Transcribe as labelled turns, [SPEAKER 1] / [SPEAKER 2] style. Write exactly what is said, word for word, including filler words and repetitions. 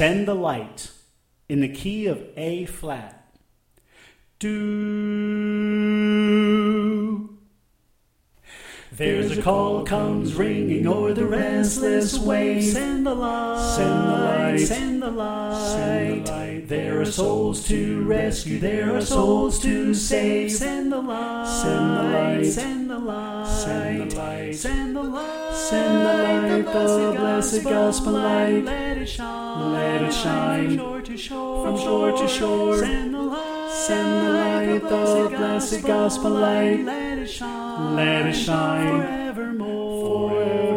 [SPEAKER 1] Send the light in the key of A flat. Do. There's a call comes ringing o'er the restless wave. Send the light, send the light, send the light, send the light. There are souls to rescue, there are souls to save. Send the light, send the light, send the light, send the light, send the light, send the light, the blessed gospel light. Let it shine, let it shine from shore to shore, from shore to shore. Send the light, send the light, the blessed gospel light. Let it shine, let it shine forevermore. forevermore.